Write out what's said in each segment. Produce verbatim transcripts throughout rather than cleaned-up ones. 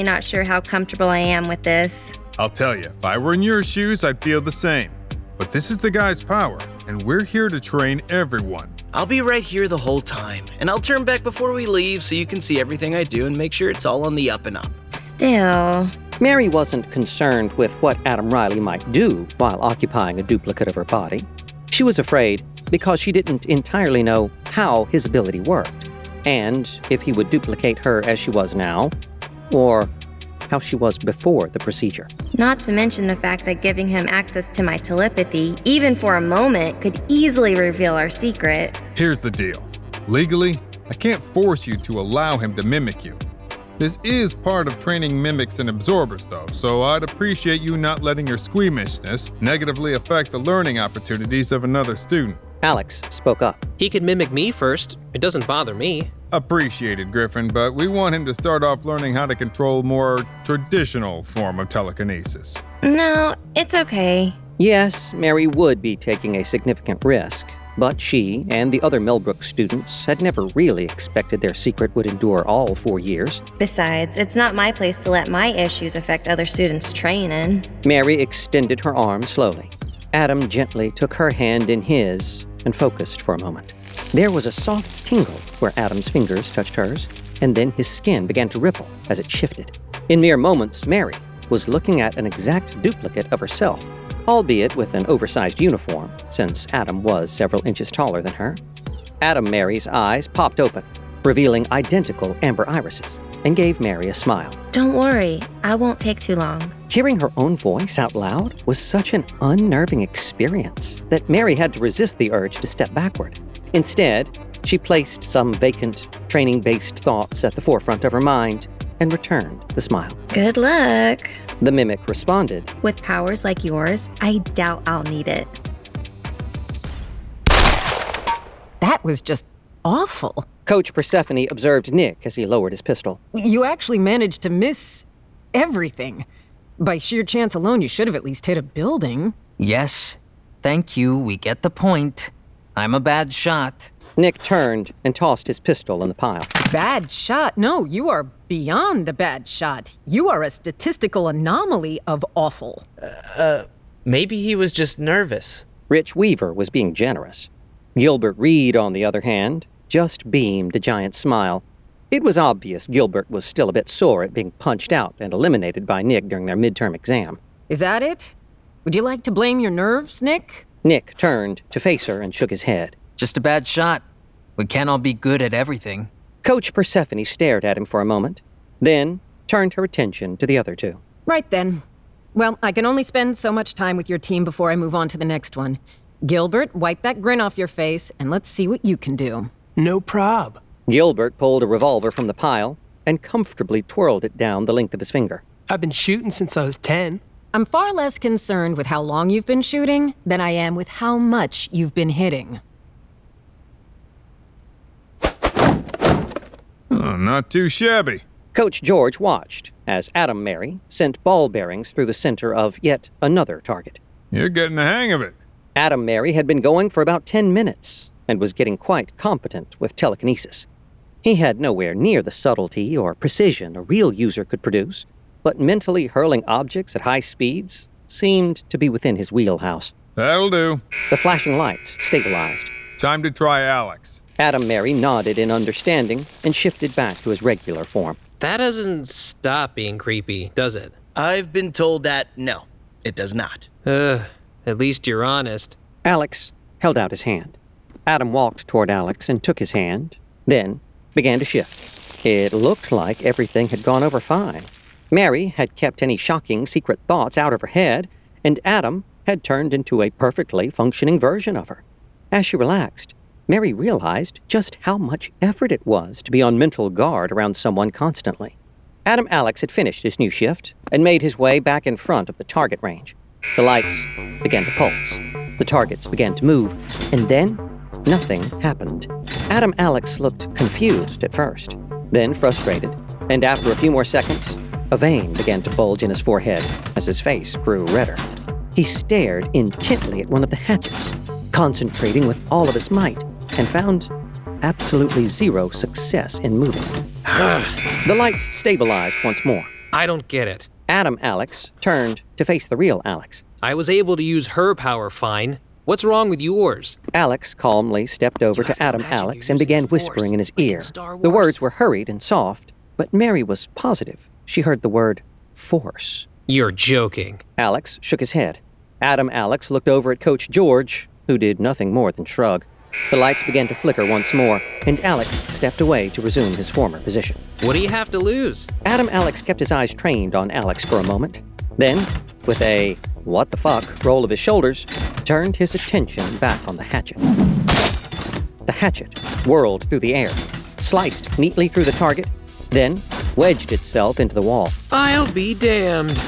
not sure how comfortable I am with this. I'll tell you, if I were in your shoes, I'd feel the same. But this is the guy's power, and we're here to train everyone. I'll be right here the whole time, and I'll turn back before we leave so you can see everything I do and make sure it's all on the up and up. Still... Mary wasn't concerned with what Adam Riley might do while occupying a duplicate of her body. She was afraid because she didn't entirely know how his ability worked, and if he would duplicate her as she was now, or how she was before the procedure. Not to mention the fact that giving him access to my telepathy, even for a moment, could easily reveal our secret. Here's the deal. Legally, I can't force you to allow him to mimic you. This is part of training mimics and absorbers, though, so I'd appreciate you not letting your squeamishness negatively affect the learning opportunities of another student. Alex spoke up. He could mimic me first. It doesn't bother me. Appreciated, Griffin, but we want him to start off learning how to control more traditional form of telekinesis. No, it's okay. Yes, Mary would be taking a significant risk, but she and the other Millbrook students had never really expected their secret would endure all four years. Besides, it's not my place to let my issues affect other students' training. Mary extended her arm slowly. Adam gently took her hand in his and focused for a moment. There was a soft tingle where Adam's fingers touched hers, and then his skin began to ripple as it shifted. In mere moments, Mary was looking at an exact duplicate of herself, albeit with an oversized uniform, since Adam was several inches taller than her. Adam Mary's eyes popped open, revealing identical amber irises, and gave Mary a smile. Don't worry, I won't take too long. Hearing her own voice out loud was such an unnerving experience that Mary had to resist the urge to step backward. Instead, she placed some vacant, training-based thoughts at the forefront of her mind and returned the smile. Good luck. The mimic responded. With powers like yours, I doubt I'll need it. That was just awful. Coach Persephone observed Nick as he lowered his pistol. You actually managed to miss everything. By sheer chance alone, you should have at least hit a building. Yes. Thank you. We get the point. I'm a bad shot. Nick turned and tossed his pistol in the pile. Bad shot? No, you are beyond a bad shot. You are a statistical anomaly of awful. Uh, maybe he was just nervous. Rich Weaver was being generous. Gilbert Reed, on the other hand, just beamed a giant smile. It was obvious Gilbert was still a bit sore at being punched out and eliminated by Nick during their midterm exam. Is that it? Would you like to blame your nerves, Nick? Nick turned to face her and shook his head. Just a bad shot. We can't all be good at everything. Coach Persephone stared at him for a moment, then turned her attention to the other two. Right then. Well, I can only spend so much time with your team before I move on to the next one. Gilbert, wipe that grin off your face, and let's see what you can do. No prob. Gilbert pulled a revolver from the pile and comfortably twirled it down the length of his finger. I've been shooting since I was ten. I'm far less concerned with how long you've been shooting than I am with how much you've been hitting. Oh, not too shabby. Coach George watched as Adam Mary sent ball bearings through the center of yet another target. You're getting the hang of it. Adam Mary had been going for about ten minutes and was getting quite competent with telekinesis. He had nowhere near the subtlety or precision a real user could produce, but mentally hurling objects at high speeds seemed to be within his wheelhouse. That'll do. The flashing lights stabilized. Time to try Alex. Adam Mary nodded in understanding and shifted back to his regular form. That doesn't stop being creepy, does it? I've been told that no, it does not. Ugh, at least you're honest. Alex held out his hand. Adam walked toward Alex and took his hand, then began to shift. It looked like everything had gone over fine. Mary had kept any shocking secret thoughts out of her head, and Adam had turned into a perfectly functioning version of her. As she relaxed, Mary realized just how much effort it was to be on mental guard around someone constantly. Adam Alex had finished his new shift and made his way back in front of the target range. The lights began to pulse. The targets began to move, and then nothing happened. Adam Alex looked confused at first, then frustrated, and after a few more seconds, a vein began to bulge in his forehead as his face grew redder. He stared intently at one of the hatchets, concentrating with all of his might, and found absolutely zero success in moving. The lights stabilized once more, I don't get it. Adam Alex turned to face the real Alex. I was able to use her power fine. What's wrong with yours? Alex calmly stepped over to Adam Alex and began whispering in his ear. The words were hurried and soft, but Mary was positive. She heard the word force. You're joking. Alex shook his head. Adam Alex looked over at Coach George, who did nothing more than shrug. The lights began to flicker once more, and Alex stepped away to resume his former position. What do you have to lose? Adam Alex kept his eyes trained on Alex for a moment. Then, with a what the fuck roll of his shoulders, turned his attention back on the hatchet. The hatchet whirled through the air, sliced neatly through the target, then wedged itself into the wall. I'll be damned.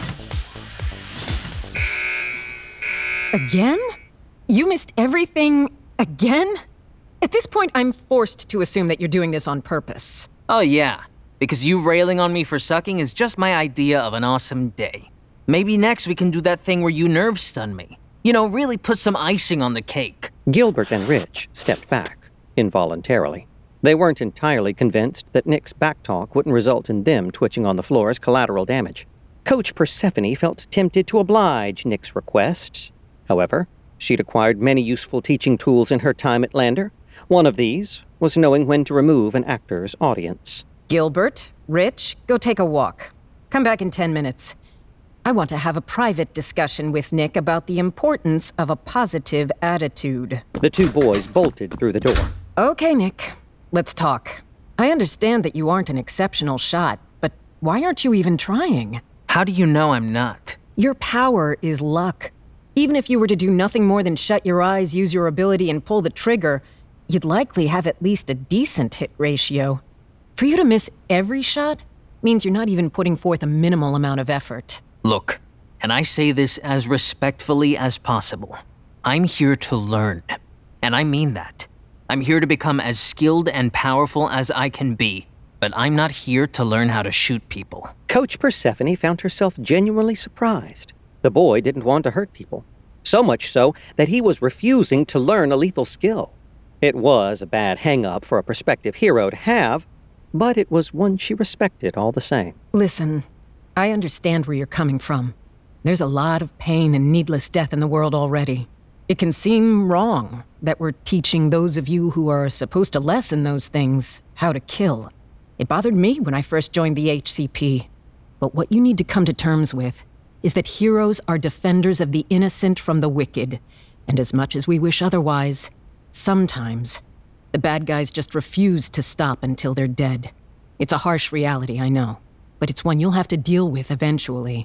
Again? You missed everything again? At this point, I'm forced to assume that you're doing this on purpose. Oh yeah, because you railing on me for sucking is just my idea of an awesome day. Maybe next we can do that thing where you nerve stun me. You know, really put some icing on the cake. Gilbert and Rich stepped back, involuntarily. They weren't entirely convinced that Nick's backtalk wouldn't result in them twitching on the floor as collateral damage. Coach Persephone felt tempted to oblige Nick's request. However, she'd acquired many useful teaching tools in her time at Lander. One of these was knowing when to remove an actor's audience. Gilbert, Rich, go take a walk. Come back in ten minutes. I want to have a private discussion with Nick about the importance of a positive attitude. The two boys bolted through the door. Okay, Nick. Let's talk. I understand that you aren't an exceptional shot, but why aren't you even trying? How do you know I'm not? Your power is luck. Even if you were to do nothing more than shut your eyes, use your ability, and pull the trigger, you'd likely have at least a decent hit ratio. For you to miss every shot means you're not even putting forth a minimal amount of effort. Look, and I say this as respectfully as possible. I'm here to learn, and I mean that. I'm here to become as skilled and powerful as I can be, but I'm not here to learn how to shoot people. Coach Persephone found herself genuinely surprised. The boy didn't want to hurt people. So much so that he was refusing to learn a lethal skill. It was a bad hang-up for a prospective hero to have, but it was one she respected all the same. Listen, I understand where you're coming from. There's a lot of pain and needless death in the world already. It can seem wrong that we're teaching those of you who are supposed to lessen those things how to kill. It bothered me when I first joined the H C P. But what you need to come to terms with is that heroes are defenders of the innocent from the wicked. And as much as we wish otherwise, sometimes the bad guys just refuse to stop until they're dead. It's a harsh reality, I know, but it's one you'll have to deal with eventually.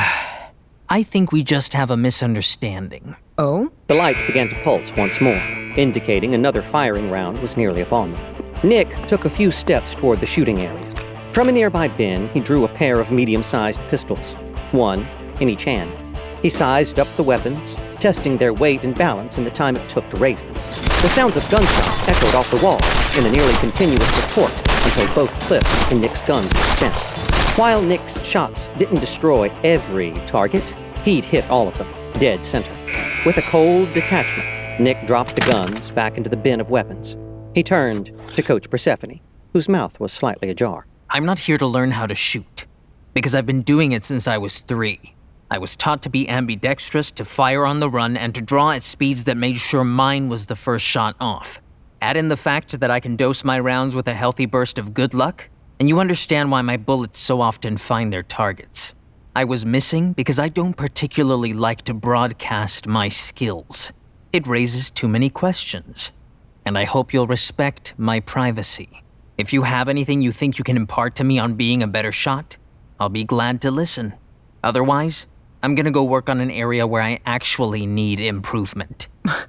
I think we just have a misunderstanding. Oh? The lights began to pulse once more, indicating another firing round was nearly upon them. Nick took a few steps toward the shooting area. From a nearby bin, he drew a pair of medium-sized pistols, one in each hand. He sized up the weapons, testing their weight and balance in the time it took to raise them. The sounds of gunshots echoed off the wall in a nearly continuous report until both clips in Nick's guns were spent. While Nick's shots didn't destroy every target, he'd hit all of them, dead center. With a cold detachment, Nick dropped the guns back into the bin of weapons. He turned to Coach Persephone, whose mouth was slightly ajar. I'm not here to learn how to shoot, because I've been doing it since I was three. I was taught to be ambidextrous, to fire on the run, and to draw at speeds that made sure mine was the first shot off. Add in the fact that I can dose my rounds with a healthy burst of good luck, and you understand why my bullets so often find their targets. I was missing because I don't particularly like to broadcast my skills. It raises too many questions, and I hope you'll respect my privacy. If you have anything you think you can impart to me on being a better shot, I'll be glad to listen. Otherwise, I'm gonna go work on an area where I actually need improvement.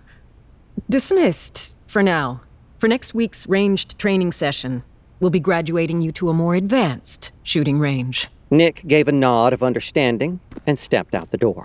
Dismissed, for now. For next week's ranged training session, we'll be graduating you to a more advanced shooting range. Nick gave a nod of understanding and stepped out the door.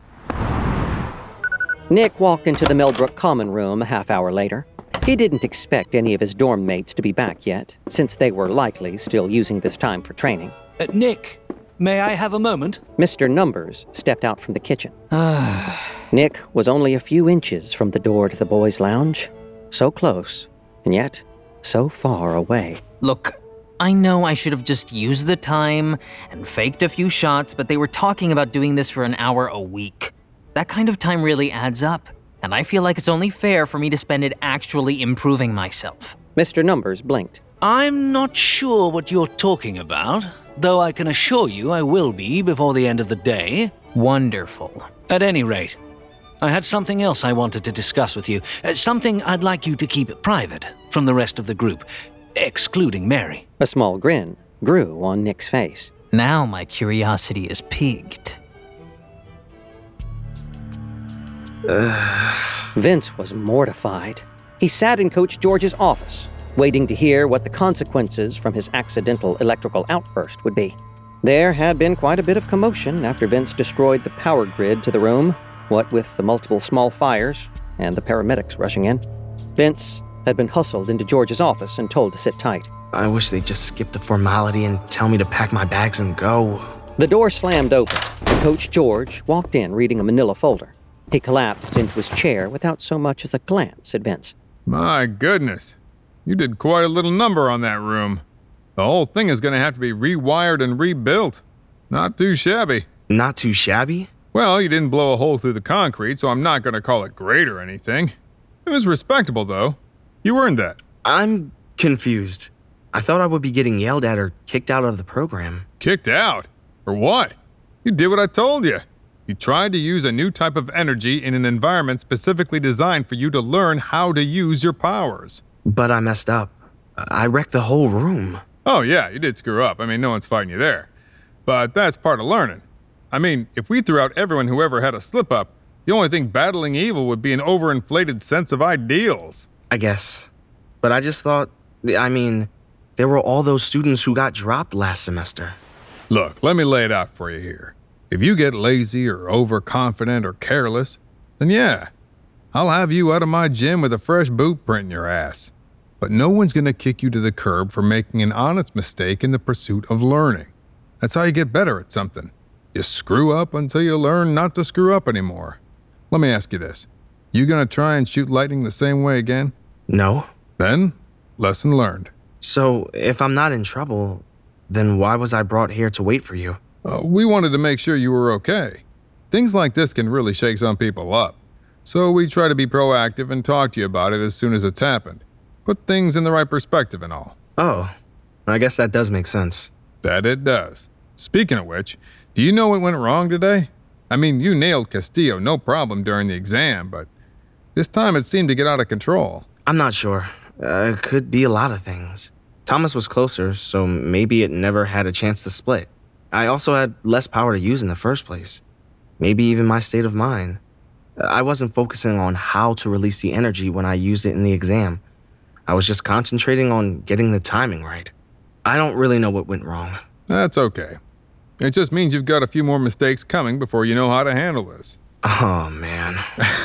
Nick walked into the Millbrook common room a half hour later. He didn't expect any of his dorm mates to be back yet, since they were likely still using this time for training. Uh, Nick, may I have a moment? Mister Numbers stepped out from the kitchen. Nick was only a few inches from the door to the boys' lounge. So close, and yet so far away. Look, I know I should have just used the time and faked a few shots, but they were talking about doing this for an hour a week. That kind of time really adds up, and I feel like it's only fair for me to spend it actually improving myself. Mister Numbers blinked. I'm not sure what you're talking about, though I can assure you I will be before the end of the day. Wonderful. At any rate, I had something else I wanted to discuss with you. Uh, something I'd like you to keep private from the rest of the group, excluding Mary. A small grin grew on Nick's face. Now my curiosity is piqued. Vince was mortified. He sat in Coach George's office, waiting to hear what the consequences from his accidental electrical outburst would be. There had been quite a bit of commotion after Vince destroyed the power grid to the room, what with the multiple small fires and the paramedics rushing in. Vince had been hustled into George's office and told to sit tight. I wish they'd just skip the formality and tell me to pack my bags and go. The door slammed open, and Coach George walked in reading a manila folder. He collapsed into his chair without so much as a glance at Vince. My goodness. You did quite a little number on that room. The whole thing is going to have to be rewired and rebuilt. Not too shabby. Not too shabby? Well, you didn't blow a hole through the concrete, so I'm not going to call it great or anything. It was respectable, though. You earned that. I'm confused. I thought I would be getting yelled at or kicked out of the program. Kicked out? For what? You did what I told you. You tried to use a new type of energy in an environment specifically designed for you to learn how to use your powers. But I messed up. I wrecked the whole room. Oh yeah, you did screw up. I mean, no one's fighting you there. But that's part of learning. I mean, if we threw out everyone who ever had a slip-up, the only thing battling evil would be an overinflated sense of ideals. I guess. But I just thought, I mean, there were all those students who got dropped last semester. Look, let me lay it out for you here. If you get lazy or overconfident or careless, then yeah, I'll have you out of my gym with a fresh boot print in your ass. But no one's going to kick you to the curb for making an honest mistake in the pursuit of learning. That's how you get better at something. You screw up until you learn not to screw up anymore. Let me ask you this. You going to try and shoot lightning the same way again? No. Then, lesson learned. So, if I'm not in trouble, then why was I brought here to wait for you? Uh, we wanted to make sure you were okay. Things like this can really shake some people up. So we try to be proactive and talk to you about it as soon as it's happened. Put things in the right perspective and all. Oh, I guess that does make sense. That it does. Speaking of which, do you know what went wrong today? I mean, you nailed Castillo no problem during the exam, but this time it seemed to get out of control. I'm not sure. Uh, it could be a lot of things. Thomas was closer, so maybe it never had a chance to split. I also had less power to use in the first place. Maybe even my state of mind. I wasn't focusing on how to release the energy when I used it in the exam. I was just concentrating on getting the timing right. I don't really know what went wrong. That's okay. It just means you've got a few more mistakes coming before you know how to handle this. Oh, man.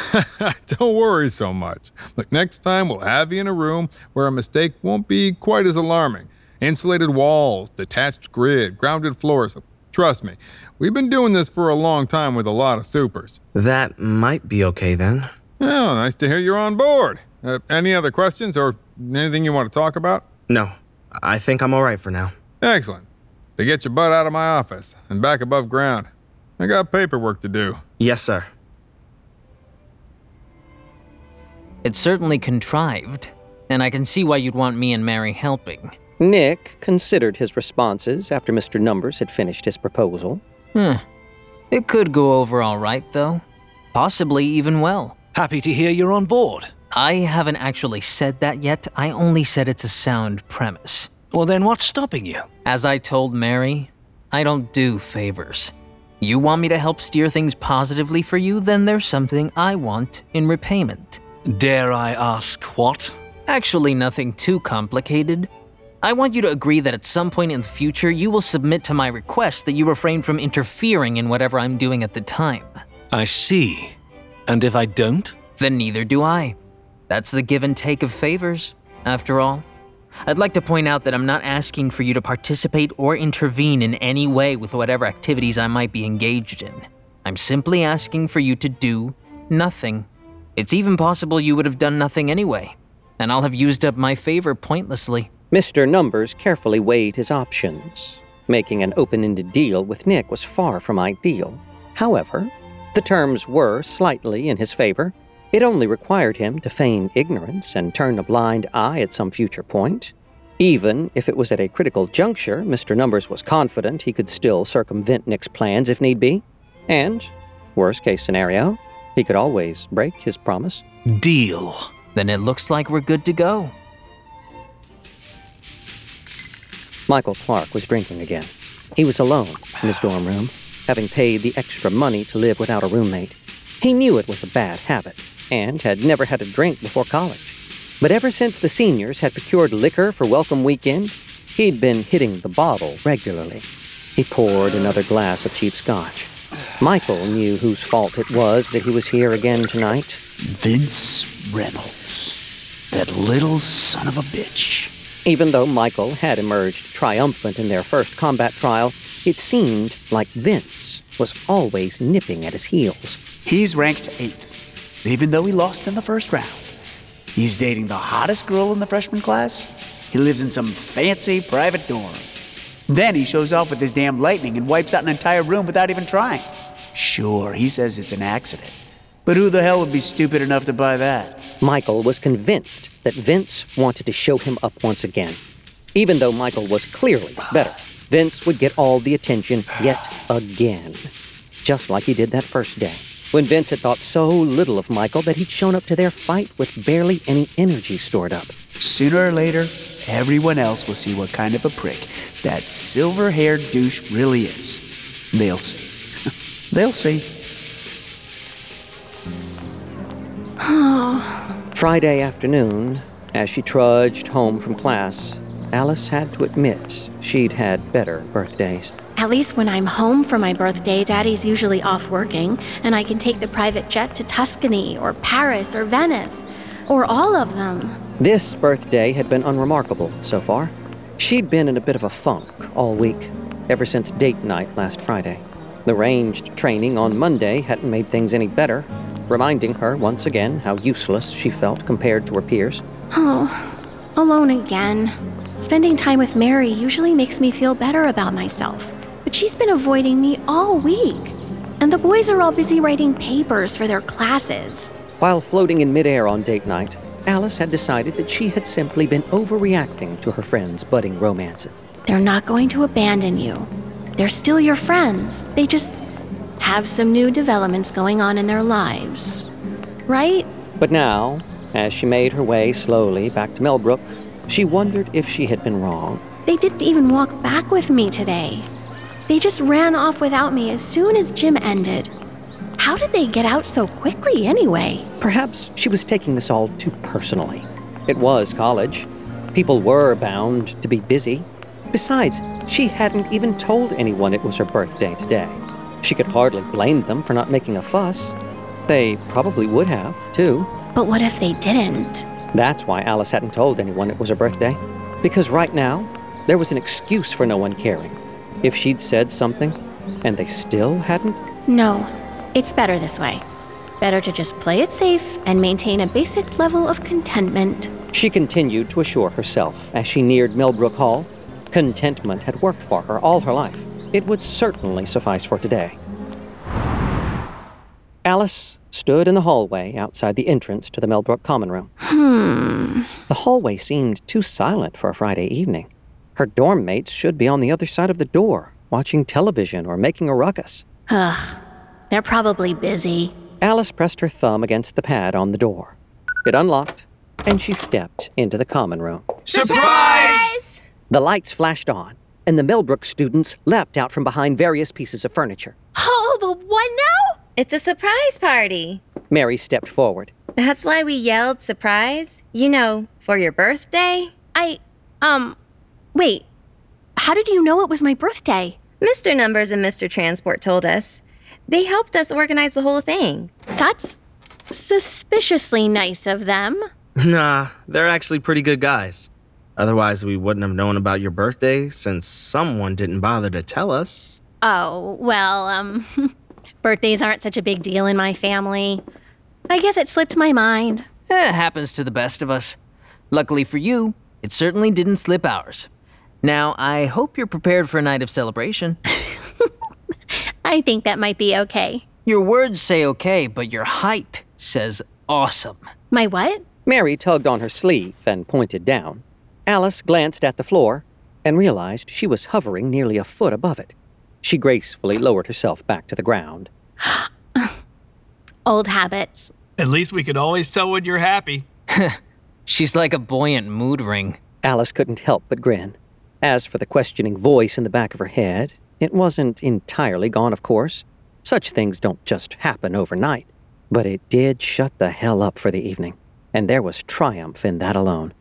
Don't worry so much. Look, next time we'll have you in a room where a mistake won't be quite as alarming. Insulated walls, detached grid, grounded floors. Trust me, we've been doing this for a long time with a lot of supers. That might be okay then. Oh, nice to hear you're on board. Uh, any other questions or anything you want to talk about? No, I think I'm all right for now. Excellent. To get your butt out of my office and back above ground. I got paperwork to do. Yes, sir. It's certainly contrived, and I can see why you'd want me and Mary helping. Nick considered his responses after Mister Numbers had finished his proposal. Hmm. It could go over all right, though. Possibly even well. Happy to hear you're on board. I haven't actually said that yet. I only said it's a sound premise. Well, then what's stopping you? As I told Mary, I don't do favors. You want me to help steer things positively for you, then there's something I want in repayment. Dare I ask what? Actually, nothing too complicated. I want you to agree that at some point in the future, you will submit to my request that you refrain from interfering in whatever I'm doing at the time. I see. And if I don't? Then neither do I. That's the give and take of favors, after all. I'd like to point out that I'm not asking for you to participate or intervene in any way with whatever activities I might be engaged in. I'm simply asking for you to do nothing. It's even possible you would have done nothing anyway, and I'll have used up my favor pointlessly. Mister Numbers carefully weighed his options. Making an open-ended deal with Nick was far from ideal. However, the terms were slightly in his favor. It only required him to feign ignorance and turn a blind eye at some future point. Even if it was at a critical juncture, Mister Numbers was confident he could still circumvent Nick's plans if need be. And, worst case scenario, he could always break his promise. Deal. Then it looks like we're good to go. Michael Clark was drinking again. He was alone in his dorm room, having paid the extra money to live without a roommate. He knew it was a bad habit, and had never had a drink before college. But ever since the seniors had procured liquor for welcome weekend, he'd been hitting the bottle regularly. He poured another glass of cheap scotch. Michael knew whose fault it was that he was here again tonight. Vince Reynolds. That little son of a bitch. Even though Michael had emerged triumphant in their first combat trial, it seemed like Vince was always nipping at his heels. He's ranked eighth, even though he lost in the first round. He's dating the hottest girl in the freshman class. He lives in some fancy private dorm. Then he shows off with his damn lightning and wipes out an entire room without even trying. Sure, he says it's an accident. But who the hell would be stupid enough to buy that? Michael was convinced that Vince wanted to show him up once again. Even though Michael was clearly better, Vince would get all the attention yet again. Just like he did that first day, when Vince had thought so little of Michael that he'd shown up to their fight with barely any energy stored up. Sooner or later, everyone else will see what kind of a prick that silver-haired douche really is. They'll see. They'll see. Friday afternoon, as she trudged home from class, Alice had to admit she'd had better birthdays. At least when I'm home for my birthday, Daddy's usually off working, and I can take the private jet to Tuscany or Paris or Venice, or all of them. This birthday had been unremarkable so far. She'd been in a bit of a funk all week, ever since date night last Friday. The ranged training on Monday hadn't made things any better, reminding her once again how useless she felt compared to her peers. Oh, alone again. Spending time with Mary usually makes me feel better about myself, but she's been avoiding me all week. And the boys are all busy writing papers for their classes. While floating in midair on date night, Alice had decided that she had simply been overreacting to her friends' budding romances. They're not going to abandon you. They're still your friends. They just have some new developments going on in their lives. Right? But now, as she made her way slowly back to Millbrook, she wondered if she had been wrong. They didn't even walk back with me today. They just ran off without me as soon as gym ended. How did they get out so quickly anyway? Perhaps she was taking this all too personally. It was college. People were bound to be busy. Besides, she hadn't even told anyone it was her birthday today. She could hardly blame them for not making a fuss. They probably would have, too. But what if they didn't? That's why Alice hadn't told anyone it was her birthday. Because right now, there was an excuse for no one caring. If she'd said something, and they still hadn't? No, it's better this way. Better to just play it safe and maintain a basic level of contentment. She continued to assure herself as she neared Millbrook Hall. Contentment had worked for her all her life. It would certainly suffice for today. Alice stood in the hallway outside the entrance to the Millbrook Common Room. Hmm. The hallway seemed too silent for a Friday evening. Her dorm mates should be on the other side of the door, watching television or making a ruckus. Ugh, they're probably busy. Alice pressed her thumb against the pad on the door. It unlocked, and she stepped into the common room. Surprise! The lights flashed on, and the Millbrook students leapt out from behind various pieces of furniture. Oh, but what now? It's a surprise party. Mary stepped forward. That's why we yelled surprise? You know, for your birthday? I, um, wait. How did you know it was my birthday? Mister Numbers and Mister Transport told us. They helped us organize the whole thing. That's suspiciously nice of them. Nah, they're actually pretty good guys. Otherwise, we wouldn't have known about your birthday since someone didn't bother to tell us. Oh, well, um, birthdays aren't such a big deal in my family. I guess it slipped my mind. Eh, it happens to the best of us. Luckily for you, It certainly didn't slip ours. Now, I hope you're prepared for a night of celebration. I think that might be okay. Your words say okay, but your height says awesome. My what? Mary tugged on her sleeve and pointed down. Alice glanced at the floor and realized she was hovering nearly a foot above it. She gracefully lowered herself back to the ground. Old habits. At least we could always tell when you're happy. She's like a buoyant mood ring. Alice couldn't help but grin. As for the questioning voice in the back of her head, it wasn't entirely gone, of course. Such things don't just happen overnight. But it did shut the hell up for the evening, and there was triumph in that alone.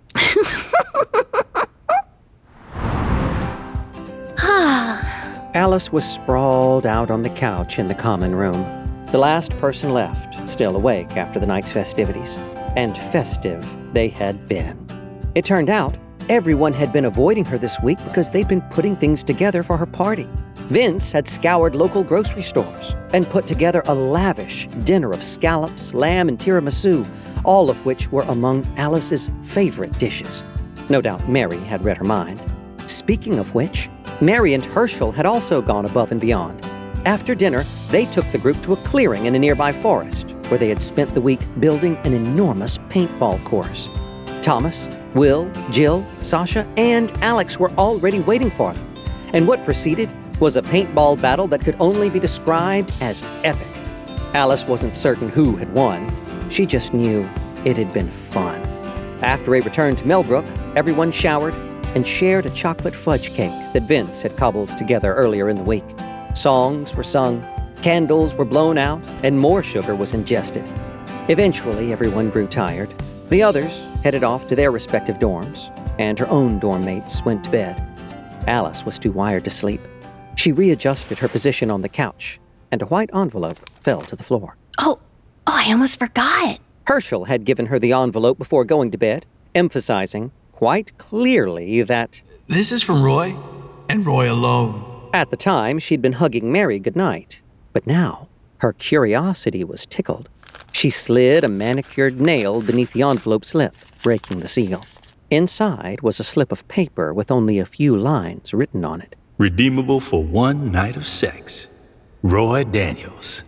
Alice was sprawled out on the couch in the common room. The last person left, still awake after the night's festivities. And festive they had been. It turned out everyone had been avoiding her this week because they'd been putting things together for her party. Vince had scoured local grocery stores and put together a lavish dinner of scallops, lamb, and tiramisu, all of which were among Alice's favorite dishes. No doubt Mary had read her mind. Speaking of which, Mary and Herschel had also gone above and beyond. After dinner, they took the group to a clearing in a nearby forest, where they had spent the week building an enormous paintball course. Thomas, Will, Jill, Sasha, and Alex were already waiting for them. And what proceeded was a paintball battle that could only be described as epic. Alice wasn't certain who had won. She just knew it had been fun. After a return to Millbrook, everyone showered and shared a chocolate fudge cake that Vince had cobbled together earlier in the week. Songs were sung, candles were blown out, and more sugar was ingested. Eventually, everyone grew tired. The others headed off to their respective dorms, and her own dorm mates went to bed. Alice was too wired to sleep. She readjusted her position on the couch, and a white envelope fell to the floor. Oh, oh, I almost forgot. Herschel had given her the envelope before going to bed, emphasizing quite clearly that this is from Roy, and Roy alone. At the time, she'd been hugging Mary goodnight, but now her curiosity was tickled. She slid a manicured nail beneath the envelope slip, breaking the seal. Inside was a slip of paper with only a few lines written on it. Redeemable for one night of sex. Roy Daniels.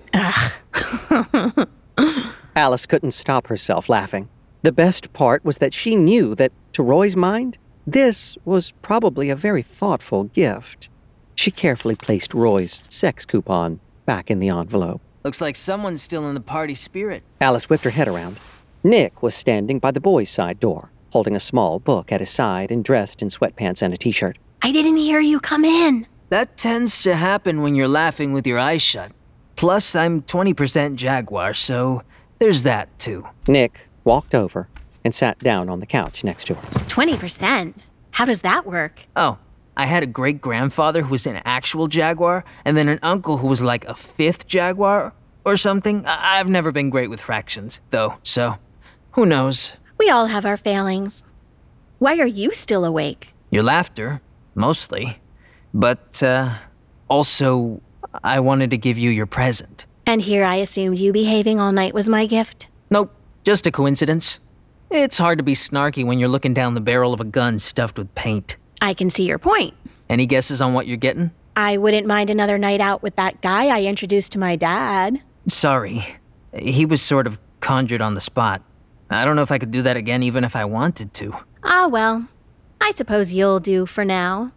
Alice couldn't stop herself laughing. The best part was that she knew that, to Roy's mind, this was probably a very thoughtful gift. She carefully placed Roy's sex coupon back in the envelope. Looks like someone's still in the party spirit. Alice whipped her head around. Nick was standing by the boys' side door, holding a small book at his side and dressed in sweatpants and a t-shirt. I didn't hear you come in. That tends to happen when you're laughing with your eyes shut. Plus, I'm twenty percent Jaguar, so there's that too. Nick walked over and sat down on the couch next to her. twenty percent? How does that work? Oh, I had a great-grandfather who was an actual Jaguar, and then an uncle who was like a fifth Jaguar or something. I- I've never been great with fractions, though, so who knows? We all have our failings. Why are you still awake? Your laughter, mostly. But, uh, also, I wanted to give you your present. And here I assumed you behaving all night was my gift? Nope, just a coincidence. It's hard to be snarky when you're looking down the barrel of a gun stuffed with paint. I can see your point. Any guesses on what you're getting? I wouldn't mind another night out with that guy I introduced to my dad. Sorry. He was sort of conjured on the spot. I don't know if I could do that again even if I wanted to. Ah, well, I suppose you'll do for now.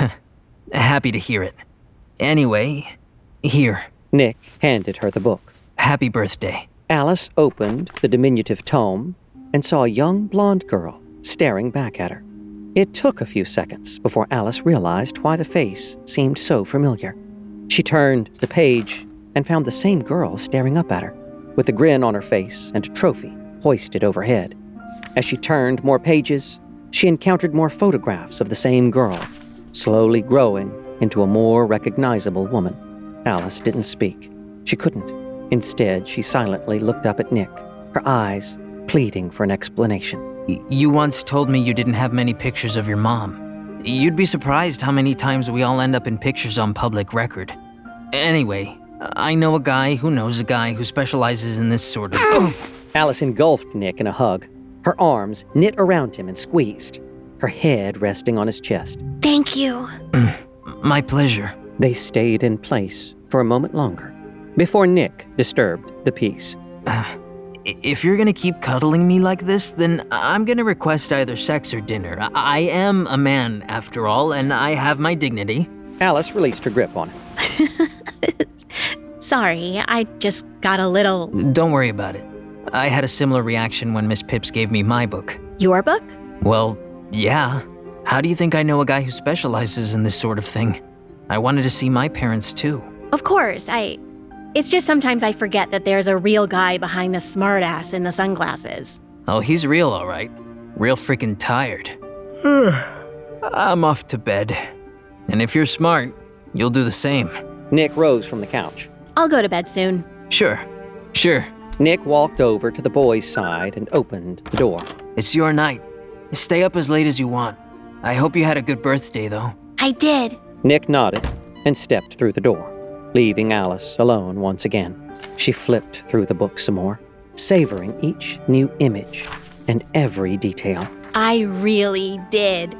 Happy to hear it. Anyway, here. Nick handed her the book. Happy birthday. Alice opened the diminutive tome and saw a young blonde girl staring back at her. It took a few seconds before Alice realized why the face seemed so familiar. She turned the page and found the same girl staring up at her, with a grin on her face and a trophy hoisted overhead. As she turned more pages, she encountered more photographs of the same girl, slowly growing into a more recognizable woman. Alice didn't speak. She couldn't. Instead, she silently looked up at Nick, her eyes pleading for an explanation. You once told me you didn't have many pictures of your mom. You'd be surprised how many times we all end up in pictures on public record. Anyway, I know a guy who knows a guy who specializes in this sort of... Alice engulfed Nick in a hug. Her arms knit around him and squeezed. her head resting on his chest. Thank you. My pleasure. They stayed in place for a moment longer before Nick disturbed the peace. Uh, if you're gonna keep cuddling me like this, then I'm gonna request either sex or dinner. I, I am a man, after all, and I have my dignity. Alice released her grip on him. Sorry, I just got a little... Don't worry about it. I had a similar reaction when Miss Pips gave me my book. Your book? Well, yeah. How do you think I know a guy who specializes in this sort of thing? I wanted to see my parents, too. Of course, I... It's just sometimes I forget that there's a real guy behind the smartass in the sunglasses. Oh, he's real, all right. Real freaking tired. I'm off to bed. And if you're smart, you'll do the same. Nick rose from the couch. I'll go to bed soon. Sure, sure. Nick walked over to the boys' side and opened the door. It's your night. Stay up as late as you want. I hope you had a good birthday, though. I did. Nick nodded and stepped through the door, leaving Alice alone once again. She flipped through the book some more, savoring each new image and every detail. I really did.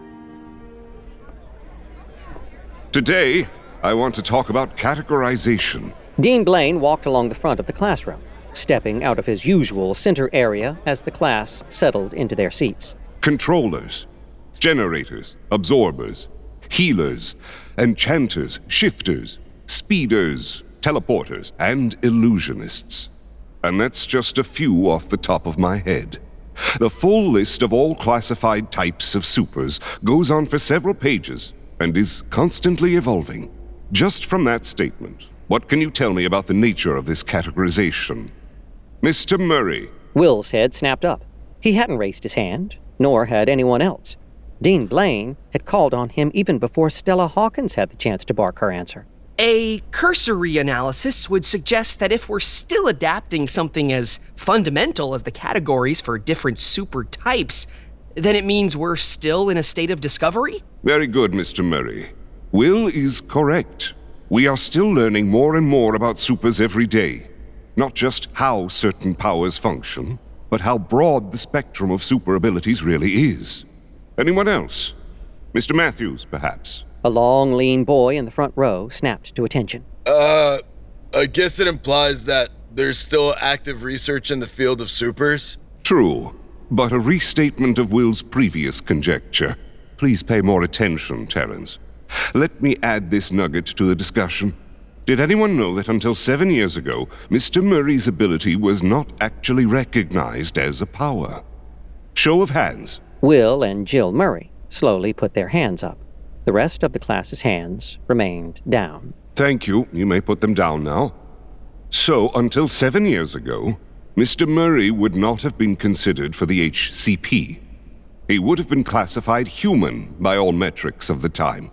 Today, I want to talk about categorization. Dean Blaine walked along the front of the classroom, stepping out of his usual center area as the class settled into their seats. Controllers, generators, absorbers, healers, enchanters, shifters, speeders, teleporters, and illusionists. And that's just a few off the top of my head. The full list of all classified types of supers goes on for several pages and is constantly evolving. Just from that statement, what can you tell me about the nature of this categorization? Mister Murray. Will's head snapped up. He hadn't raised his hand, nor had anyone else. Dean Blaine had called on him even before Stella Hawkins had the chance to bark her answer. A cursory analysis would suggest that if we're still adapting something as fundamental as the categories for different super types, then it means we're still in a state of discovery? Very good, Mister Murray. Will is correct. We are still learning more and more about supers every day. Not just how certain powers function, but how broad the spectrum of super abilities really is. Anyone else? Mister Matthews, perhaps? A long, lean boy in the front row snapped to attention. Uh, I guess it implies that there's still active research in the field of supers? True, but a restatement of Will's previous conjecture. Please pay more attention, Terrence. Let me add this nugget to the discussion. Did anyone know that until seven years ago, Mister Murray's ability was not actually recognized as a power? Show of hands. Will and Jill Murray slowly put their hands up. The rest of the class's hands remained down. Thank you. You may put them down now. So, until seven years ago, Mister Murray would not have been considered for the H C P. He would have been classified human by all metrics of the time.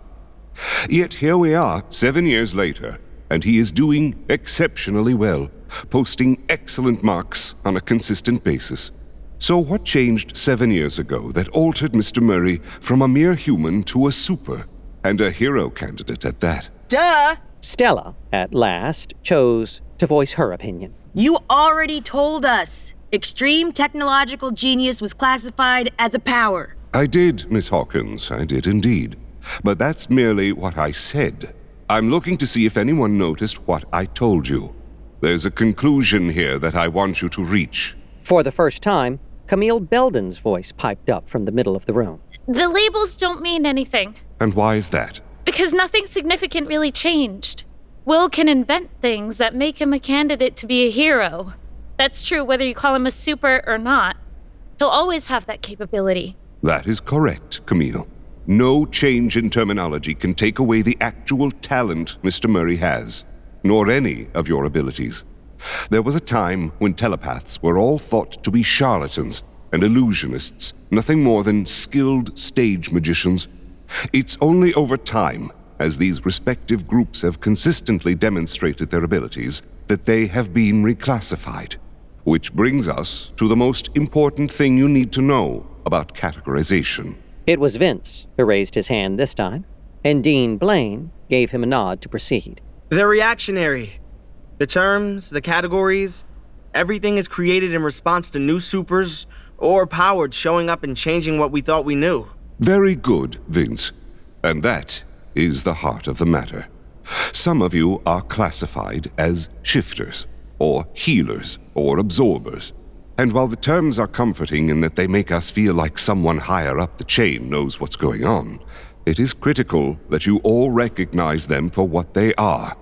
Yet here we are, seven years later, and he is doing exceptionally well, posting excellent marks on a consistent basis. So what changed seven years ago that altered Mister Murray from a mere human to a super, and a hero candidate at that? Duh! Stella, at last, chose to voice her opinion. You already told us. Extreme technological genius was classified as a power. I did, Miss Hawkins, I did indeed. But that's merely what I said. I'm looking to see if anyone noticed what I told you. There's a conclusion here that I want you to reach. For the first time, Camille Belden's voice piped up from the middle of the room. The labels don't mean anything. And why is that? Because nothing significant really changed. Will can invent things that make him a candidate to be a hero. That's true whether you call him a super or not. He'll always have that capability. That is correct, Camille. No change in terminology can take away the actual talent Mister Murray has, nor any of your abilities. There was a time when telepaths were all thought to be charlatans and illusionists, nothing more than skilled stage magicians. It's only over time, as these respective groups have consistently demonstrated their abilities, that they have been reclassified. Which brings us to the most important thing you need to know about categorization. It was Vince who raised his hand this time, and Dean Blaine gave him a nod to proceed. They're reactionary. The terms, the categories, everything is created in response to new supers or powers showing up and changing what we thought we knew. Very good, Vince. And that is the heart of the matter. Some of you are classified as shifters, or healers, or absorbers. And while the terms are comforting in that they make us feel like someone higher up the chain knows what's going on, it is critical that you all recognize them for what they are: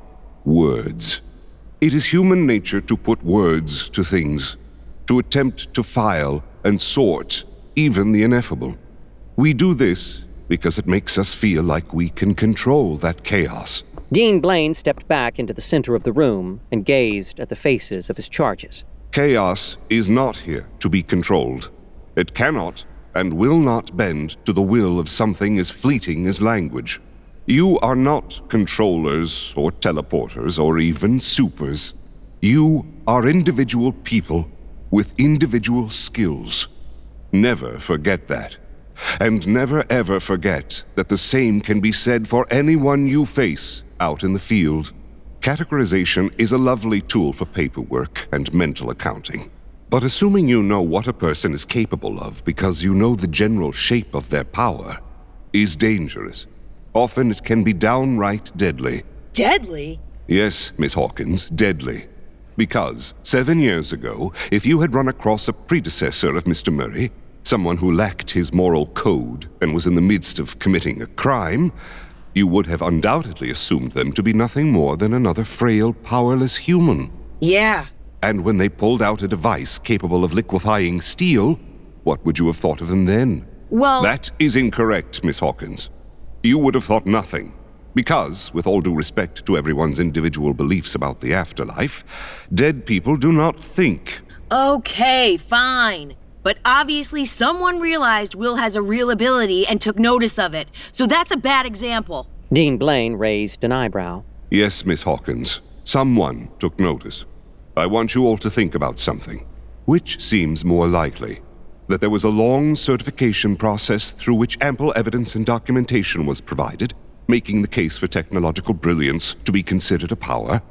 words. It is human nature to put words to things, to attempt to file and sort even the ineffable. We do this because it makes us feel like we can control that chaos. Dean Blaine stepped back into the center of the room and gazed at the faces of his charges. Chaos is not here to be controlled. It cannot and will not bend to the will of something as fleeting as language. You are not controllers or teleporters or even supers. You are individual people with individual skills. Never forget that. And never ever forget that the same can be said for anyone you face out in the field. Categorization is a lovely tool for paperwork and mental accounting. But assuming you know what a person is capable of because you know the general shape of their power is dangerous. Often it can be downright deadly. Deadly? Yes, Miss Hawkins, deadly. Because seven years ago, if you had run across a predecessor of Mister Murray, someone who lacked his moral code and was in the midst of committing a crime, you would have undoubtedly assumed them to be nothing more than another frail, powerless human. Yeah. And when they pulled out a device capable of liquefying steel, what would you have thought of them then? Well... That is incorrect, Miss Hawkins. You would have thought nothing. Because, with all due respect to everyone's individual beliefs about the afterlife, dead people do not think. Okay, fine. But obviously someone realized Will has a real ability and took notice of it. So that's a bad example. Dean Blaine raised an eyebrow. Yes, Miss Hawkins. Someone took notice. I want you all to think about something. Which seems more likely? That there was a long certification process through which ample evidence and documentation was provided, making the case for technological brilliance to be considered a power?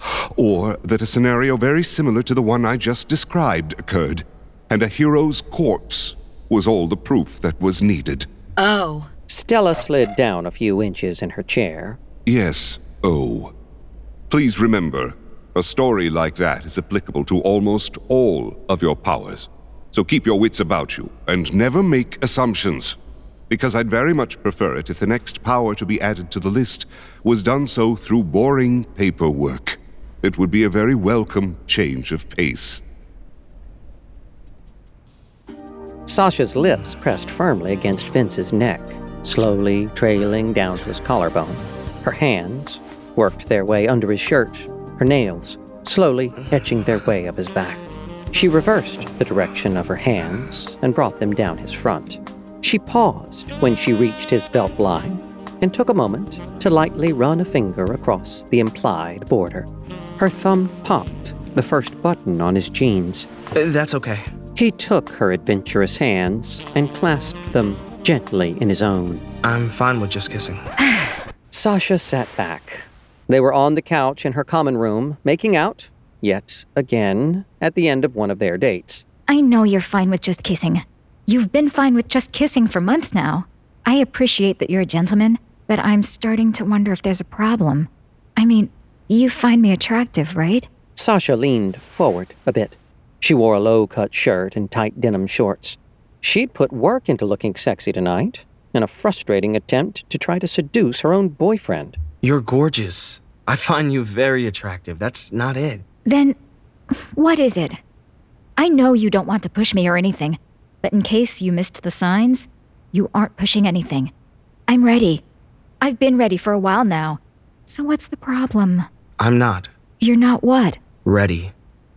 Or that a scenario very similar to the one I just described occurred, and a hero's corpse was all the proof that was needed? Oh. Stella slid down a few inches in her chair. Yes, oh. Please remember, a story like that is applicable to almost all of your powers. So keep your wits about you, and never make assumptions. Because I'd very much prefer it if the next power to be added to the list was done so through boring paperwork. It would be a very welcome change of pace. Sasha's lips pressed firmly against Vince's neck, slowly trailing down to his collarbone. Her hands worked their way under his shirt, her nails slowly etching their way up his back. She reversed the direction of her hands and brought them down his front. She paused when she reached his belt line and took a moment to lightly run a finger across the implied border. Her thumb popped the first button on his jeans. Uh, that's okay. He took her adventurous hands and clasped them gently in his own. I'm fine with just kissing. Sasha sat back. They were on the couch in her common room, making out, yet again, at the end of one of their dates. I know you're fine with just kissing. You've been fine with just kissing for months now. I appreciate that you're a gentleman, but I'm starting to wonder if there's a problem. I mean, you find me attractive, right? Sasha leaned forward a bit. She wore a low-cut shirt and tight denim shorts. She'd put work into looking sexy tonight, in a frustrating attempt to try to seduce her own boyfriend. You're gorgeous. I find you very attractive. That's not it. Then, what is it? I know you don't want to push me or anything, but in case you missed the signs, you aren't pushing anything. I'm ready. I've been ready for a while now. So what's the problem? I'm not. You're not what? Ready.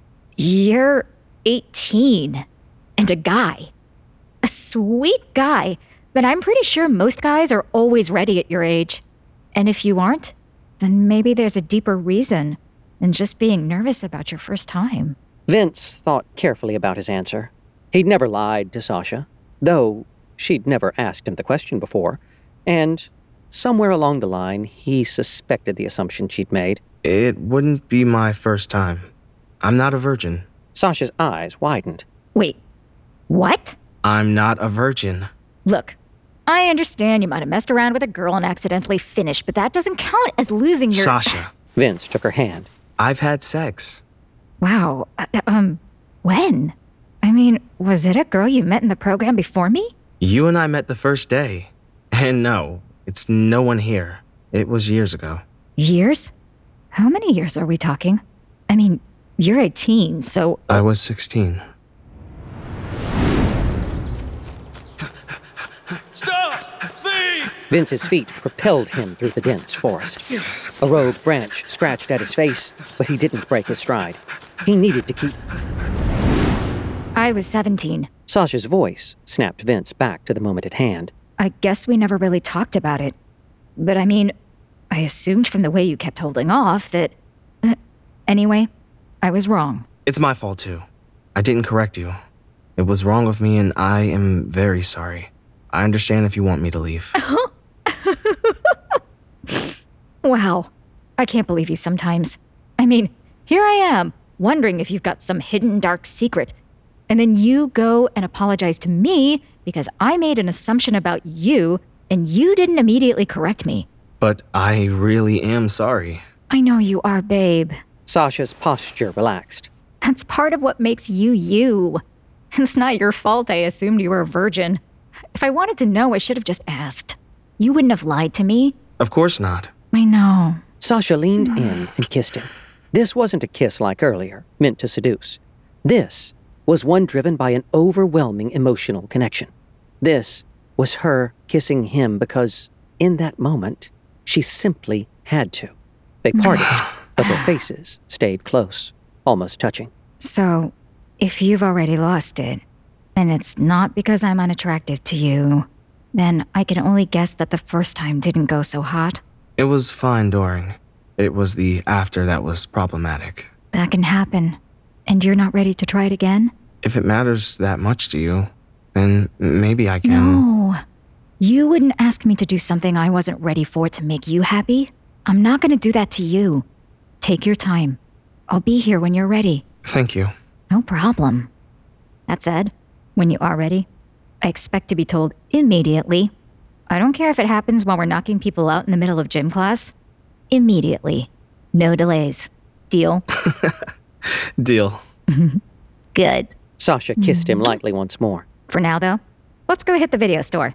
You're eighteen. And a guy. A sweet guy, but I'm pretty sure most guys are always ready at your age. And if you aren't, then maybe there's a deeper reason than just being nervous about your first time. Vince thought carefully about his answer. He'd never lied to Sasha, though she'd never asked him the question before, and somewhere along the line, he suspected the assumption she'd made. It wouldn't be my first time. I'm not a virgin. Sasha's eyes widened. Wait, what? I'm not a virgin. Look, I understand you might have messed around with a girl and accidentally finished, but that doesn't count as losing your— Sasha. Vince took her hand. I've had sex. Wow. Uh, um, when? I mean, was it a girl you met in the program before me? You and I met the first day. And no, it's no one here. It was years ago. Years? How many years are we talking? I mean, you're eighteen, so— I was sixteen. Stop! Thief! Vince's feet propelled him through the dense forest. A rogue branch scratched at his face, but he didn't break his stride. He needed to keep— I was seventeen. Sasha's voice snapped Vince back to the moment at hand. I guess we never really talked about it. But I mean, I assumed from the way you kept holding off that— uh, Anyway, I was wrong. It's my fault, too. I didn't correct you. It was wrong of me, and I am very sorry. I understand if you want me to leave. Wow. I can't believe you sometimes. I mean, here I am, wondering if you've got some hidden dark secret. And then you go and apologize to me because I made an assumption about you, and you didn't immediately correct me. But I really am sorry. I know you are, babe. Sasha's posture relaxed. That's part of what makes you you. It's not your fault I assumed you were a virgin. If I wanted to know, I should have just asked. You wouldn't have lied to me. Of course not. I know. Sasha leaned in and kissed him. This wasn't a kiss like earlier, meant to seduce. This was one driven by an overwhelming emotional connection. This was her kissing him because, in that moment, she simply had to. They parted, but their faces stayed close, almost touching. So, if you've already lost it, and it's not because I'm unattractive to you, then I can only guess that the first time didn't go so hot. It was fine during. It was the after that was problematic. That can happen. And you're not ready to try it again? If it matters that much to you, then maybe I can. No. You wouldn't ask me to do something I wasn't ready for to make you happy. I'm not going to do that to you. Take your time. I'll be here when you're ready. Thank you. No problem. That said, when you are ready, I expect to be told immediately. I don't care if it happens while we're knocking people out in the middle of gym class. Immediately. No delays. Deal? Deal. Good. Sasha kissed him lightly once more. For now, though, let's go hit the video store.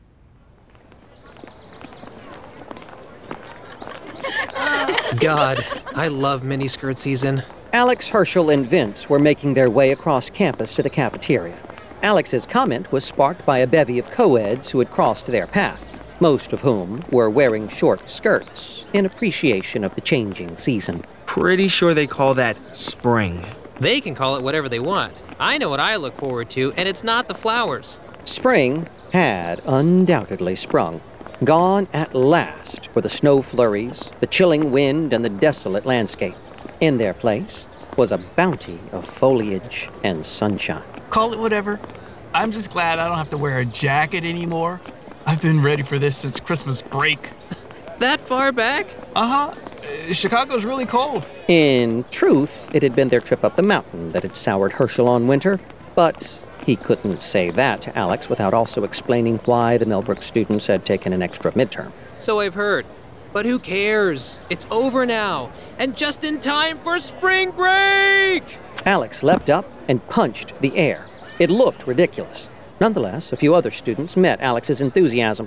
God, I love miniskirt season. Alex, Herschel, and Vince were making their way across campus to the cafeteria. Alex's comment was sparked by a bevy of co-eds who had crossed their path, most of whom were wearing short skirts in appreciation of the changing season. Pretty sure they call that spring. They can call it whatever they want. I know what I look forward to, and it's not the flowers. Spring had undoubtedly sprung. Gone at last were the snow flurries, the chilling wind, and the desolate landscape. In their place was a bounty of foliage and sunshine. Call it whatever. I'm just glad I don't have to wear a jacket anymore. I've been ready for this since Christmas break. That far back? Uh-huh. Uh, Chicago's really cold. In truth, it had been their trip up the mountain that had soured Herschel on winter, but he couldn't say that to Alex without also explaining why the Millbrook students had taken an extra midterm. So I've heard. But who cares? It's over now, and just in time for spring break! Alex leapt up and punched the air. It looked ridiculous. Nonetheless, a few other students met Alex's enthusiasm.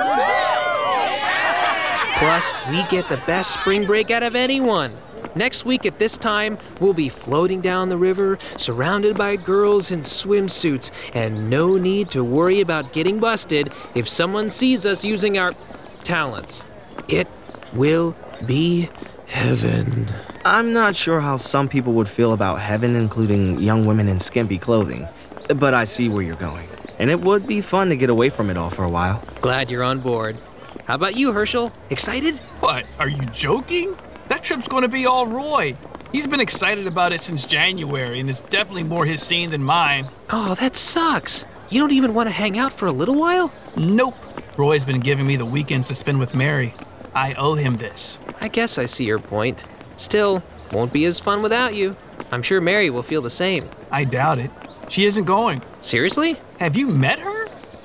Plus, we get the best spring break out of anyone. Next week at this time, we'll be floating down the river, surrounded by girls in swimsuits, and no need to worry about getting busted if someone sees us using our talents. It will be heaven. I'm not sure how some people would feel about heaven including young women in skimpy clothing, but I see where you're going. And it would be fun to get away from it all for a while. Glad you're on board. How about you, Herschel? Excited? What, are you joking? That trip's going to be all Roy. He's been excited about it since January, and it's definitely more his scene than mine. Oh, that sucks. You don't even want to hang out for a little while? Nope. Roy's been giving me the weekends to spend with Mary. I owe him this. I guess I see your point. Still, won't be as fun without you. I'm sure Mary will feel the same. I doubt it. She isn't going. Seriously? Have you met her?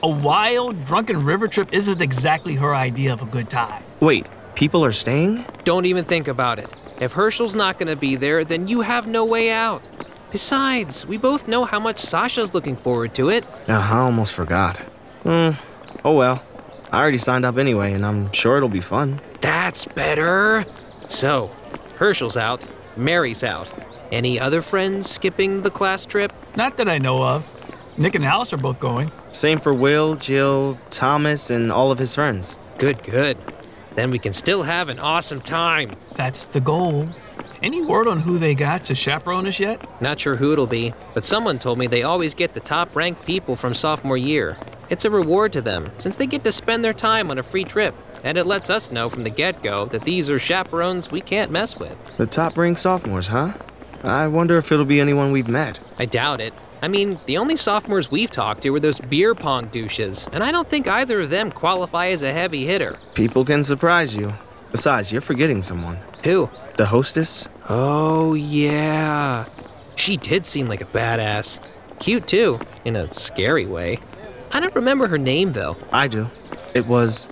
A wild, drunken river trip isn't exactly her idea of a good time. Wait, people are staying? Don't even think about it. If Herschel's not gonna be there, then you have no way out. Besides, we both know how much Sasha's looking forward to it. Oh, I almost forgot. Hmm, oh well. I already signed up anyway, and I'm sure it'll be fun. That's better. So, Herschel's out, Mary's out. Any other friends skipping the class trip? Not that I know of. Nick and Alice are both going. Same for Will, Jill, Thomas, and all of his friends. Good, good. Then we can still have an awesome time. That's the goal. Any word on who they got to chaperone us yet? Not sure who it'll be, but someone told me they always get the top-ranked people from sophomore year. It's a reward to them, since they get to spend their time on a free trip, and it lets us know from the get-go that these are chaperones we can't mess with. The top-ranked sophomores, huh? I wonder if it'll be anyone we've met. I doubt it. I mean, the only sophomores we've talked to were those beer pong douches, and I don't think either of them qualify as a heavy hitter. People can surprise you. Besides, you're forgetting someone. Who? The hostess. Oh, yeah. She did seem like a badass. Cute, too, in a scary way. I don't remember her name, though. I do. It was...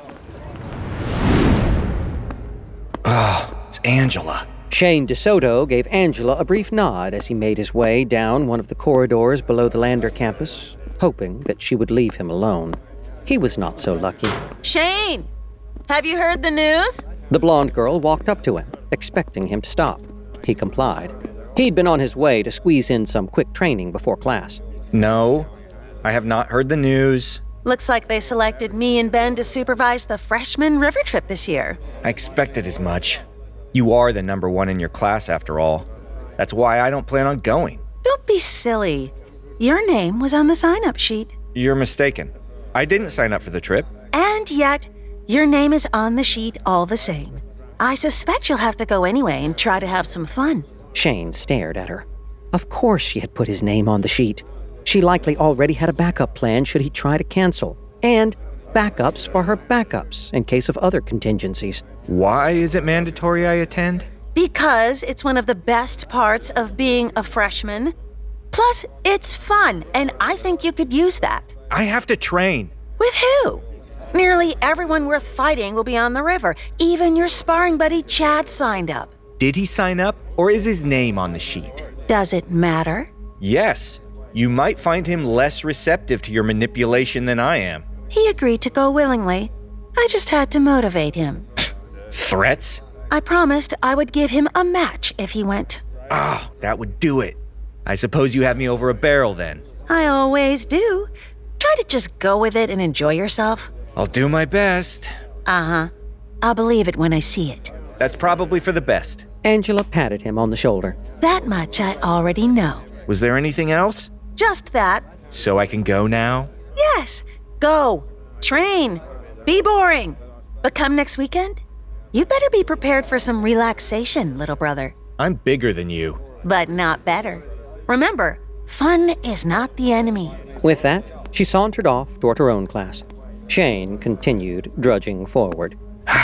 Oh, it's Angela. Shane DeSoto gave Angela a brief nod as he made his way down one of the corridors below the Lander campus, hoping that she would leave him alone. He was not so lucky. Shane! Have you heard the news? The blonde girl walked up to him, expecting him to stop. He complied. He'd been on his way to squeeze in some quick training before class. No, I have not heard the news. Looks like they selected me and Ben to supervise the freshman river trip this year. I expected as much. You are the number one in your class, after all. That's why I don't plan on going. Don't be silly. Your name was on the sign-up sheet. You're mistaken. I didn't sign up for the trip. And yet, your name is on the sheet all the same. I suspect you'll have to go anyway and try to have some fun. Shane stared at her. Of course she had put his name on the sheet. She likely already had a backup plan should he try to cancel. And backups for her backups in case of other contingencies. Why is it mandatory I attend? Because it's one of the best parts of being a freshman. Plus, it's fun, and I think you could use that. I have to train. With who? Nearly everyone worth fighting will be on the river. Even your sparring buddy Chad signed up. Did he sign up, or is his name on the sheet? Does it matter? Yes. You might find him less receptive to your manipulation than I am. He agreed to go willingly. I just had to motivate him. Threats? I promised I would give him a match if he went. Oh, that would do it. I suppose you have me over a barrel then. I always do. Try to just go with it and enjoy yourself. I'll do my best. Uh-huh. I'll believe it when I see it. That's probably for the best. Angela patted him on the shoulder. That much I already know. Was there anything else? Just that. So I can go now? Yes. Go. Train. Be boring. But come next weekend, you better be prepared for some relaxation, little brother. I'm bigger than you. But not better. Remember, fun is not the enemy. With that, she sauntered off toward her own class. Shane continued drudging forward.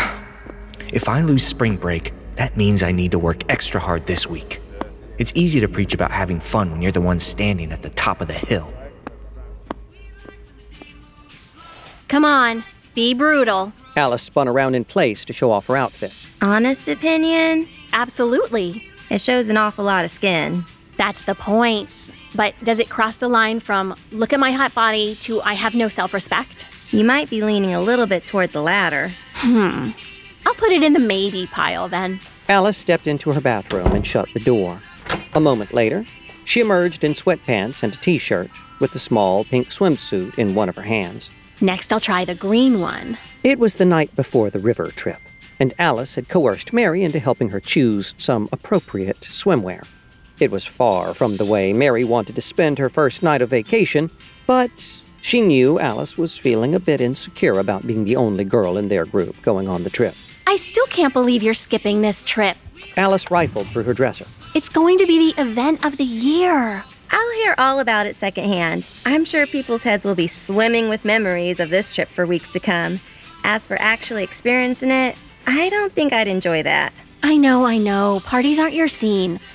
If I lose spring break, that means I need to work extra hard this week. It's easy to preach about having fun when you're the one standing at the top of the hill. Come on, be brutal. Alice spun around in place to show off her outfit. Honest opinion? Absolutely. It shows an awful lot of skin. That's the point. But does it cross the line from look at my hot body to I have no self-respect? You might be leaning a little bit toward the latter. Hmm. I'll put it in the maybe pile then. Alice stepped into her bathroom and shut the door. A moment later, she emerged in sweatpants and a t-shirt with the small pink swimsuit in one of her hands. Next, I'll try the green one. It was the night before the river trip, and Alice had coerced Mary into helping her choose some appropriate swimwear. It was far from the way Mary wanted to spend her first night of vacation, but she knew Alice was feeling a bit insecure about being the only girl in their group going on the trip. I still can't believe you're skipping this trip. Alice rifled through her dresser. It's going to be the event of the year. I'll hear all about it secondhand. I'm sure people's heads will be swimming with memories of this trip for weeks to come. As for actually experiencing it, I don't think I'd enjoy that. I know, I know. Parties aren't your scene.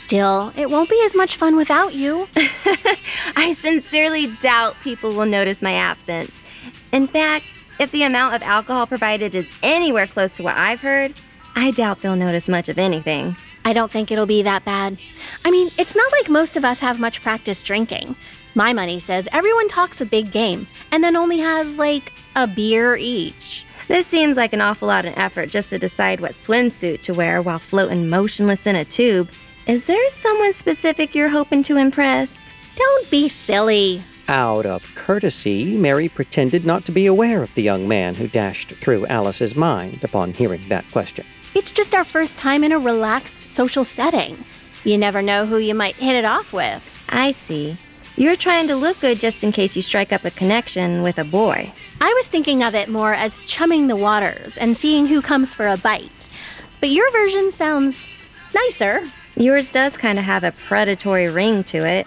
Still, it won't be as much fun without you. I sincerely doubt people will notice my absence. In fact, if the amount of alcohol provided is anywhere close to what I've heard, I doubt they'll notice much of anything. I don't think it'll be that bad. I mean, it's not like most of us have much practice drinking. My money says everyone talks a big game and then only has, like, a beer each. This seems like an awful lot of effort just to decide what swimsuit to wear while floating motionless in a tube. Is there someone specific you're hoping to impress? Don't be silly. Out of courtesy, Mary pretended not to be aware of the young man who dashed through Alice's mind upon hearing that question. It's just our first time in a relaxed social setting. You never know who you might hit it off with. I see. You're trying to look good just in case you strike up a connection with a boy. I was thinking of it more as chumming the waters and seeing who comes for a bite. But your version sounds nicer. Yours does kind of have a predatory ring to it.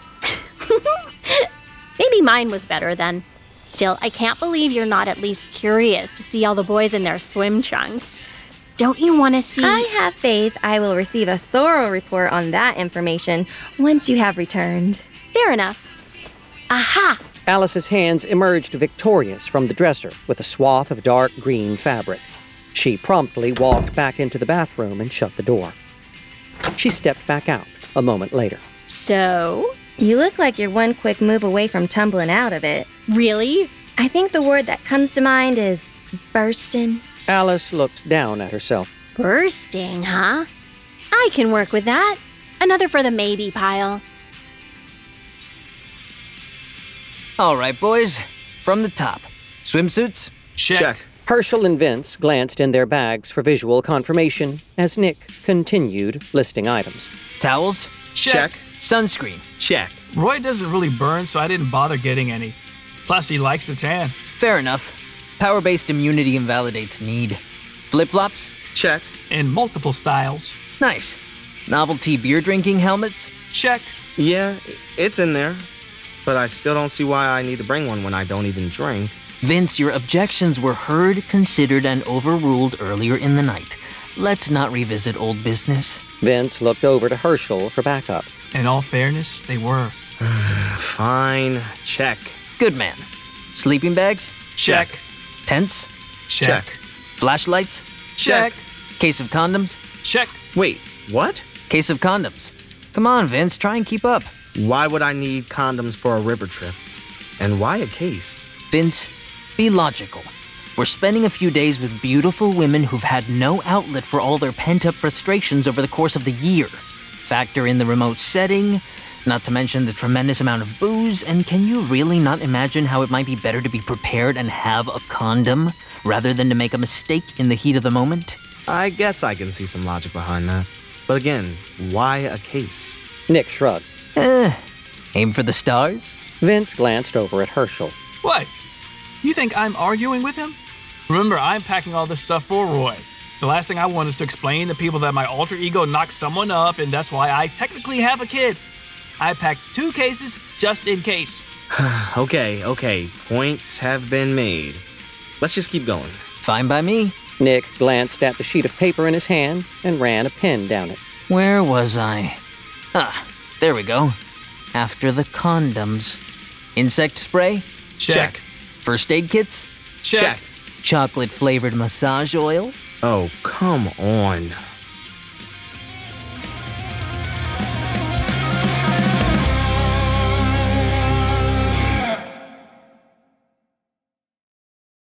Maybe mine was better then. Still, I can't believe you're not at least curious to see all the boys in their swim trunks. Don't you want to see? I have faith I will receive a thorough report on that information once you have returned. Fair enough. Aha! Alice's hands emerged victorious from the dresser with a swath of dark green fabric. She promptly walked back into the bathroom and shut the door. She stepped back out a moment later. So? You look like you're one quick move away from tumbling out of it. Really? I think the word that comes to mind is burstin'. Alice looked down at herself. Bursting, huh? I can work with that. Another for the maybe pile. All right, boys. From the top. Swimsuits? Check. Check. Herschel and Vince glanced in their bags for visual confirmation as Nick continued listing items. Towels? Check. Sunscreen? Check. Roy doesn't really burn, so I didn't bother getting any. Plus, he likes the tan. Fair enough. Power-based immunity invalidates need. Flip-flops? Check. In multiple styles. Nice. Novelty beer drinking helmets? Check. Yeah, it's in there. But I still don't see why I need to bring one when I don't even drink. Vince, your objections were heard, considered, and overruled earlier in the night. Let's not revisit old business. Vince looked over to Herschel for backup. In all fairness, they were. Fine. Check. Good man. Sleeping bags? Check. Tents? Check. Flashlights? Check. Case of condoms? Check. Wait, what? Case of condoms. Come on, Vince, try and keep up. Why would I need condoms for a river trip? And why a case? Vince, be logical. We're spending a few days with beautiful women who've had no outlet for all their pent-up frustrations over the course of the year. Factor in the remote setting, not to mention the tremendous amount of booze, and can you really not imagine how it might be better to be prepared and have a condom rather than to make a mistake in the heat of the moment? I guess I can see some logic behind that. But again, why a case? Nick shrugged. Eh, aim for the stars? Vince glanced over at Herschel. What? You think I'm arguing with him? Remember, I'm packing all this stuff for Roy. The last thing I want is to explain to people that my alter ego knocked someone up, and that's why I technically have a kid. I packed two cases just in case. okay, okay. Points have been made. Let's just keep going. Fine by me. Nick glanced at the sheet of paper in his hand and ran a pen down it. Where was I? Ah, there we go. After the condoms. Insect spray? Check. First aid kits? Check. Chocolate flavored massage oil? Oh, come on.